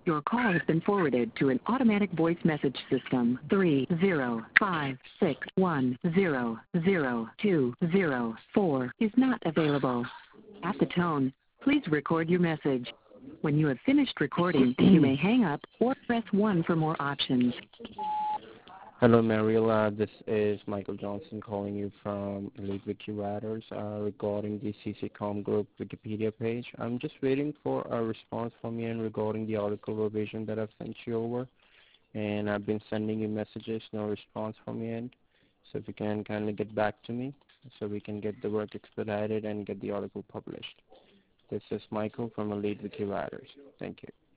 Your call has been forwarded to an automatic voice message system. 30561000204 is not available. At the tone, please record your message. When you have finished recording, you may hang up or press 1 for more options. Hello, Mariela. This is Michael Johnson calling you from Elite Wiki Writers regarding the CCCom Group Wikipedia page. I'm just waiting for a response from you regarding the article revision that I've sent you over. And I've been sending you messages, no response from your end. So if you can kindly get back to me so we can get the work expedited and get the article published. This is Michael from Elite Wiki Writers. Thank you.